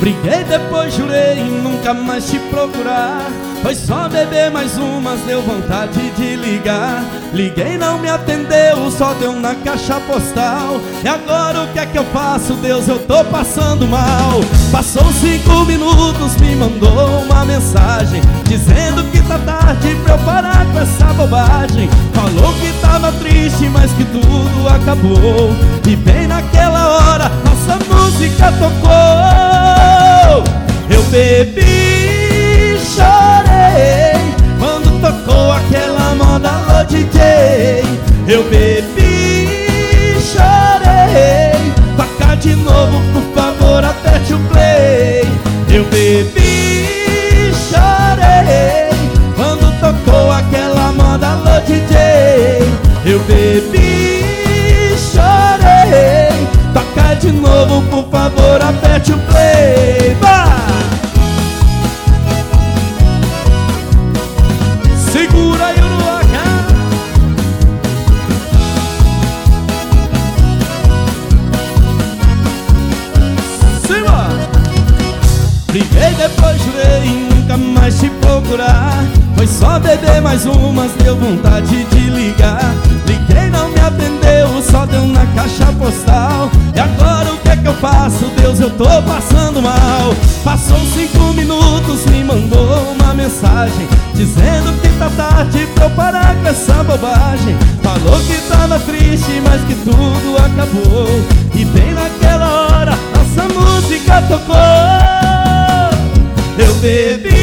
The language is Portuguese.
Briguei, depois jurei nunca mais te procurar. Foi só beber mais umas, deu vontade de ligar. Liguei, não me atendeu, só deu na caixa postal. E agora o que é que eu faço, Deus, eu tô passando mal. Passou 5 minutos, me mandou uma mensagem dizendo que tá tarde pra eu parar com essa bobagem. Falou que tava triste, mas que tudo acabou. E bem naquela hora, nossa música tocou. Eu bebi, chorei quando tocou aquela moda Alô DJ. Eu bebi, chorei, toca de novo por favor, aperte o play. Eu bebi, chorei quando tocou aquela moda Alô DJ. Eu bebi, chorei, toca de novo por favor, aperte o play. Vai! Segura aí o Uruaca. Simbora! Briguei, depois jurei nunca mais te procurar. Foi só beber mais umas, deu vontade de ligar. Liguei, não me atendeu, só deu na caixa postal. E agora o que é que eu faço, Deus, eu tô passando mal. Passou 5 minutos, me mandou uma mensagem dizendo que tá tarde pra eu parar com essa bobagem. Falou que tava triste, mas que tudo acabou. E bem naquela hora, nossa música tocou. Eu bebi,